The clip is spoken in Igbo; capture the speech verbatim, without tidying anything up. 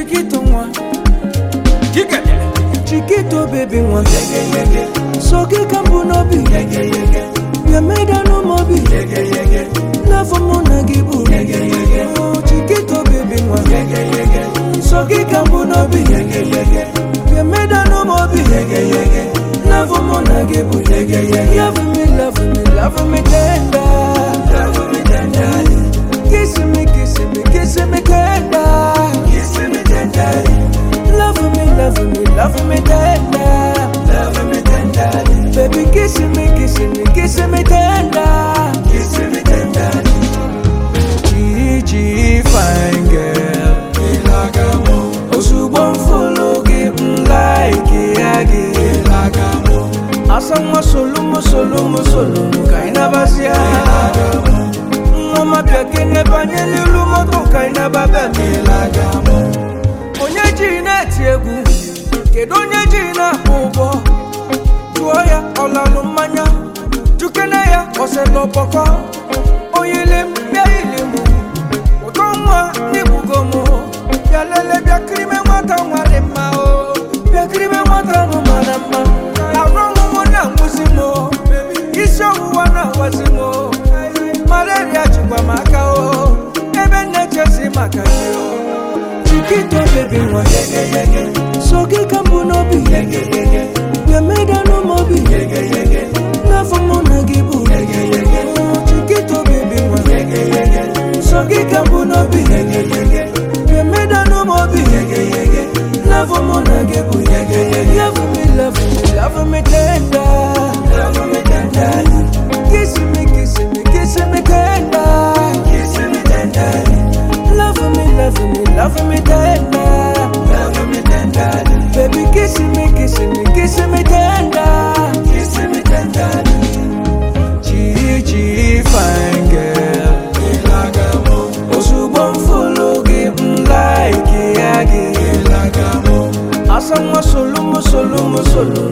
Chiquito one, Chiquito baby one. So que campo no be, ya me da no mobi. Love for mona gibu, Chiquito baby one. So que campo no be, ya me da no mobi. Love for mona gibu, love me, love me, love me tender, love me tender. Kiss me, kiss me, kiss me tender, kiss me tender. Love me, love me, love me tender, love me tender. Baby, kiss me, kiss me, kiss me tender, kiss me tender. Gigi, fine girl, ilagamo. Osubon follow, give like yagi, ilagamo. Asangwa solumo, solumo, solumo, kaina basia, ilagamo. Mama piake ne banyeli lumo, to kaina babe, ilagamo. Onye jina tiegu, kedo onye jina ubo. Tuoya olalu manya, tukene ya oselo poko. Oyele mbya ilimu, utomwa nibugomo. Yalele bya krime wata warema o, bya krime wata numanama. Awrongu mwana muzimo, isyo wana wazimo. Malaria chukwa makao, ebe nechesi makajio. Chiquito baby one, so que campo no be, ya me da no mobi. Love for mona gibu, Chiquito baby one, so que campo no be, ya me da no mobi. Love for mona gibu, love me, love me, love me tender, love me tender. Kiss me, kiss me, kiss me tender, kiss me tender. Love me, love me, love me tender, love me tender. Baby, kiss me, kiss me, kiss me tender, kiss me tender. Gigi, fine girl, ilagamo. Osubon follow, give like yagi, ilagamo. Asangwa solumo, solumo, solumo.